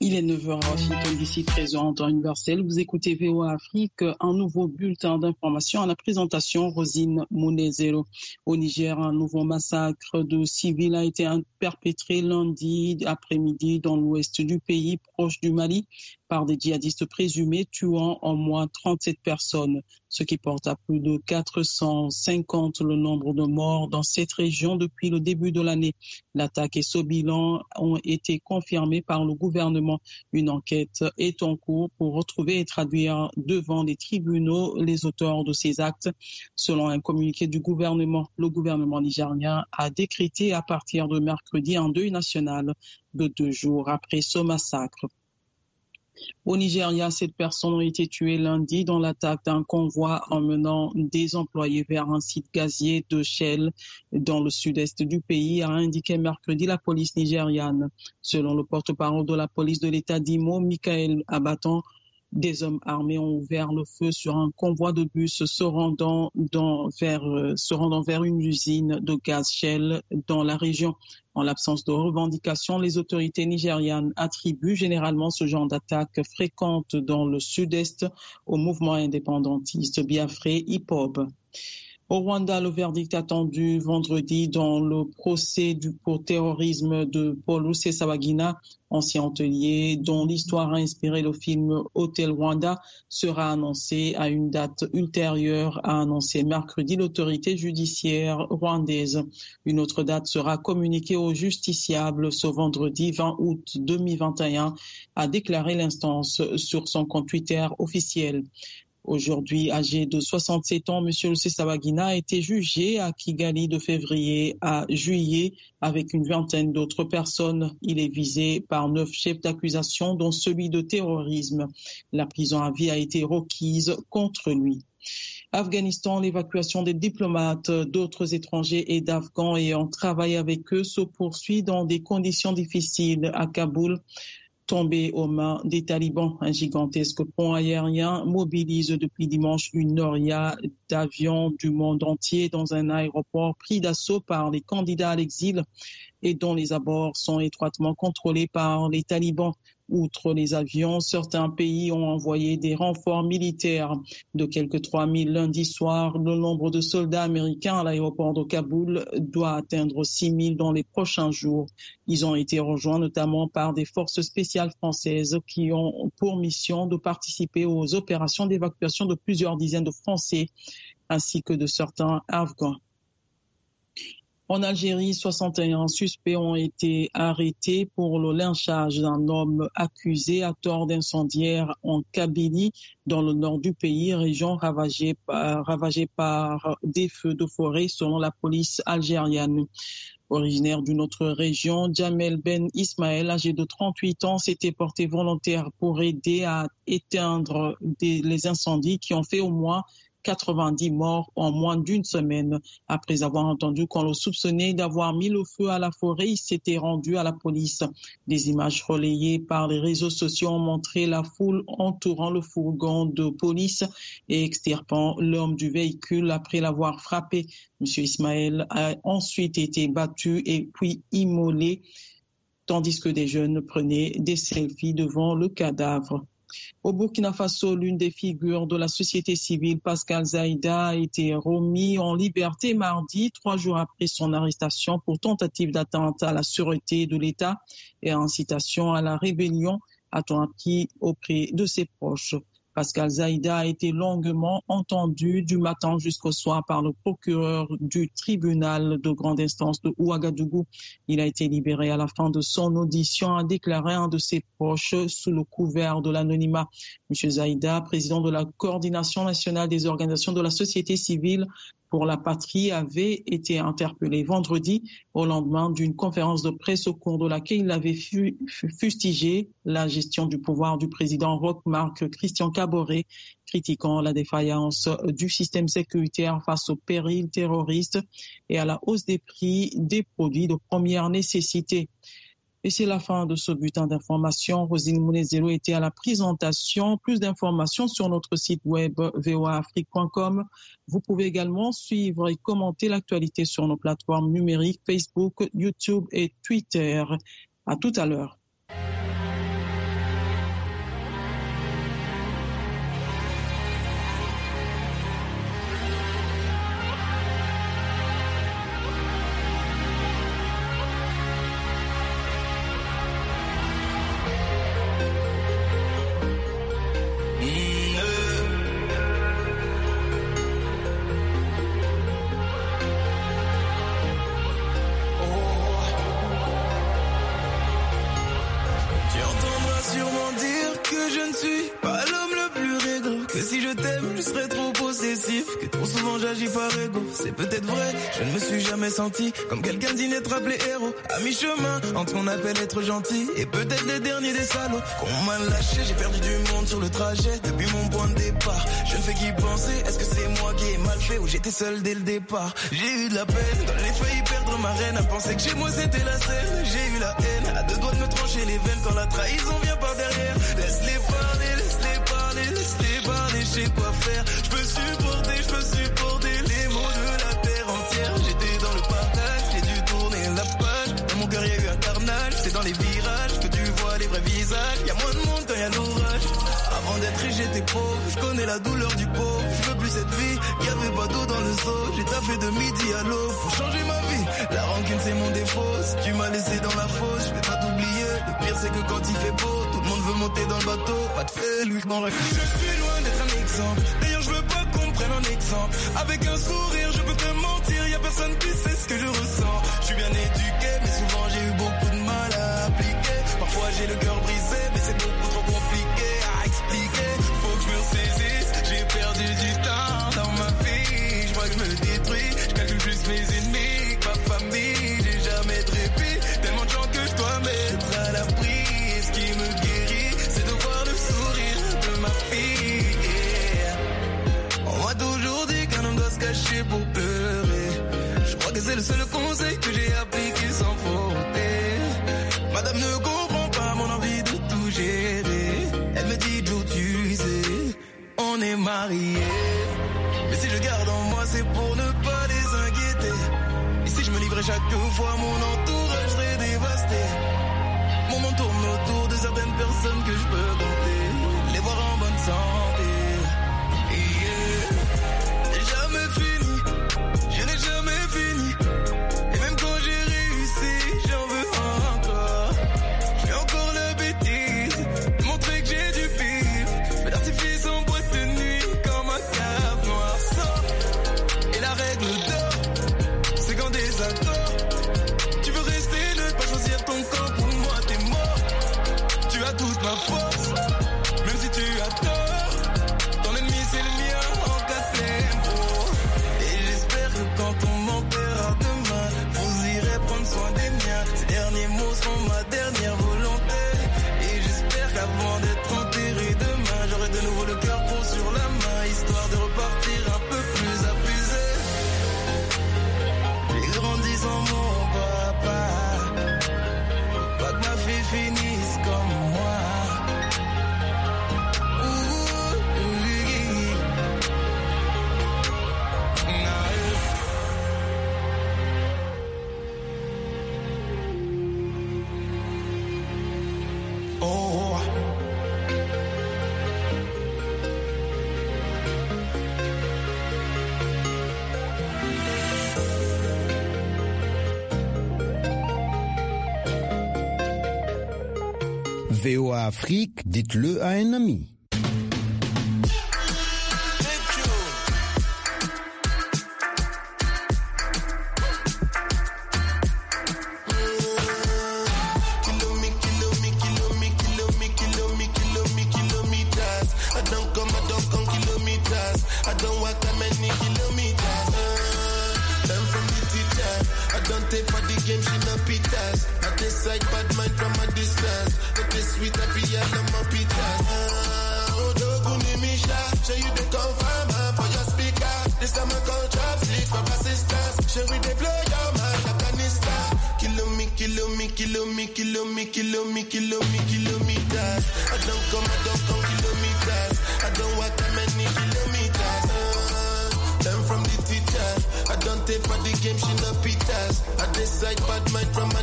Il est 9h à Washington DC, 13h en temps universel. Vous écoutez VOA Afrique, un nouveau bulletin d'information à la présentation Rosine Munezero. Au Niger, un nouveau massacre de civils a été perpétré lundi après-midi dans l'ouest du pays, proche du Mali, par des djihadistes présumés, tuant en moins 37 personnes, ce qui porte à plus de 450 le nombre de morts dans cette région depuis le début de l'année. L'attaque et ce bilan ont été confirmés par le gouvernement. Une enquête est en cours pour retrouver et traduire devant les tribunaux les auteurs de ces actes. Selon un communiqué du gouvernement, le gouvernement nigérien a décrété à partir de mercredi un deuil national de 2 jours après ce massacre. Au Nigeria, 7 personnes ont été tuées lundi dans l'attaque d'un convoi emmenant des employés vers un site gazier de Shell dans le sud-est du pays, a indiqué mercredi la police nigériane. Selon le porte-parole de la police de l'État d'Imo, Michael Abaton, des hommes armés ont ouvert le feu sur un convoi de bus se rendant vers une usine de gaz Shell dans la région. En l'absence de revendications, les autorités nigérianes attribuent généralement ce genre d'attaques fréquentes dans le sud-est au mouvement indépendantiste biafrais IPOB. Au Rwanda, le verdict attendu vendredi dans le procès pour terrorisme de Paul Rusesabagina, ancien hôtelier dont l'histoire a inspiré le film Hôtel Rwanda, sera annoncé à une date ultérieure, a annoncé mercredi l'autorité judiciaire rwandaise. Une autre date sera communiquée aux justiciables ce vendredi 20 août 2021, a déclaré l'instance sur son compte Twitter officiel. Aujourd'hui, âgé de 67 ans, M. Rusesabagina a été jugé à Kigali de février à juillet avec une vingtaine d'autres personnes. Il est visé par 9 chefs d'accusation, dont celui de terrorisme. La prison à vie a été requise contre lui. Afghanistan, l'évacuation des diplomates d'autres étrangers et d'Afghans ayant travaillé avec eux se poursuit dans des conditions difficiles à Kaboul. Tombé aux mains des talibans, un gigantesque pont aérien mobilise depuis dimanche une noria d'avions du monde entier dans un aéroport pris d'assaut par les candidats à l'exil et dont les abords sont étroitement contrôlés par les talibans. Outre les avions, certains pays ont envoyé des renforts militaires de quelques 3000 lundi soir. Le nombre de soldats américains à l'aéroport de Kaboul doit atteindre 6000 dans les prochains jours. Ils ont été rejoints notamment par des forces spéciales françaises qui ont pour mission de participer aux opérations d'évacuation de plusieurs dizaines de Français ainsi que de certains Afghans. En Algérie, 61 suspects ont été arrêtés pour le lynchage d'un homme accusé à tort d'incendiaire en Kabylie, dans le nord du pays, région ravagée par des feux de forêt selon la police algérienne. Originaire d'une autre région, Jamel Ben Ismaël, âgé de 38 ans, s'était porté volontaire pour aider à éteindre les incendies qui ont fait au moins 90 morts en moins d'une semaine. Après avoir entendu qu'on le soupçonnait d'avoir mis le feu à la forêt, il s'était rendu à la police. Des images relayées par les réseaux sociaux ont montré la foule entourant le fourgon de police et extirpant l'homme du véhicule après l'avoir frappé. Monsieur Ismaël a ensuite été battu et puis immolé, tandis que des jeunes prenaient des selfies devant le cadavre. Au Burkina Faso, l'une des figures de la société civile, Pascal Zaïda, a été remis en liberté mardi, 3 jours après son arrestation pour tentative d'atteinte à la sûreté de l'État et incitation à la rébellion, a-t-on appris auprès de ses proches. Pascal Zaïda a été longuement entendu du matin jusqu'au soir par le procureur du tribunal de grande instance de Ouagadougou. Il a été libéré à la fin de son audition, a déclaré un de ses proches sous le couvert de l'anonymat. M. Zaïda, président de la coordination nationale des organisations de la société civile pour la patrie, avait été interpellé vendredi au lendemain d'une conférence de presse au cours de laquelle il avait fustigé la gestion du pouvoir du président Roch-Marc Christian Kaboré, critiquant la défaillance du système sécuritaire face aux périls terroristes et à la hausse des prix des produits de première nécessité. Et c'est la fin de ce bulletin d'information. Rosine Munezero était à la présentation. Plus d'informations sur notre site web voaafrique.com. Vous pouvez également suivre et commenter l'actualité sur nos plateformes numériques Facebook, YouTube et Twitter. À tout à l'heure. ne suis pas l'homme le plus réglo. Que si je t'aime, je serais trop possessif. Que trop souvent j'agis par ego. C'est peut-être vrai, je ne me suis jamais senti comme quelqu'un d'inêtre appelé héros. À mi-chemin, entre qu'on appelle être gentil et peut-être les derniers des salauds. Qu'on m'a lâché, j'ai perdu du monde sur le trajet. Depuis mon point de départ, je ne fais qu'y penser. Est-ce que c'est moi qui ai mal fait ou j'étais seul dès le départ? J'ai eu de la peine, dans les failli perdre ma reine. À penser que chez moi c'était la scène. J'ai eu la haine, à deux doigts de me trancher les veines quand la trahison vient par derrière. Laisse-les parler, laisse-les parler, laisse-les parler, je sais quoi faire. Je peux supporter les mots de la terre entière. J'étais dans le partage, j'ai dû tourner la page. Dans mon cœur y a eu un carnage, c'est dans les virages que tu vois les vrais visages. Y a moins de monde quand y a l'orage. Avant d'être riche j'étais pauvre, je connais la douleur du pauvre. Je veux plus cette vie, y avait pas d'eau dans le seau. J'ai taffé de midi à l'aube pour changer ma vie. La rancune c'est mon défaut, si tu m'as laissé dans la fosse, je vais pas t'oublier. Le pire c'est que quand il fait beau, tout le monde veut monter dans le bateau. Pas de fait, lui je m'en rêve. Je suis loin d'être un exemple, d'ailleurs je veux pas qu'on prenne un exemple. Avec un sourire je peux te mentir, y a personne qui sait ce que je ressens. Je suis bien éduqué mais souvent j'ai eu beaucoup de mal à appliquer. Parfois j'ai le cœur brisé mais c'est beaucoup trop compliqué à expliquer. Faut que je me ressaisisse, j'ai perdu du temps dans ma vie. Je vois que je me détruis, je calcule juste mes ennemis, ma famille. J'ai jamais de répit, tellement de gens que je dois mettre à l'abri. Et ce qui me guérit, c'est de voir le sourire de ma fille. On m'a toujours dit qu'un homme doit se cacher pour pleurer. Je crois que c'est le seul conseil que j'ai appliqué sans faute. Madame ne comprend pas mon envie de tout gérer. Elle me dit Joe, tu sais, on est mariés. Mais si je garde en moi, c'est pour ne pas les inquiéter. Et si je me livrais chaque fois, mon entourage serait dévasté. Mon monde tourne autour de certaines personnes que je peux compter. Les voir en bonne santé. Jamais fini, je n'ai jamais fini. Et même quand j'ai réussi, j'en veux encore. Je fais encore la bêtise, montrer que j'ai du pif. Mais l'artifice en boîte de nuit comme un cap noir sort. Et la règle d'or, c'est quand des accords. Tu veux rester, ne pas choisir ton camp. Pour moi t'es mort, tu as toute ma force. Même si tu as tort, ton ennemi c'est le mien en cas de tempo. Et j'espère que quand on m'enterrera demain, vous irez prendre soin des miens. Ces derniers mots seront ma dernière volonté. Et j'espère qu'avant d'être enterré demain, j'aurai de nouveau le cœur gros sur la main, histoire de repartir un peu plus abusé. J'ai grandi sans mon papa, pas que ma fille finisse comme moi. VOA Afrique, dites-le à un ami. Kilometers. I don't come kilometers. I don't walk that many kilometers. Learn from the teacher. I don't take for the game, she no pitas. I decide bad mind from my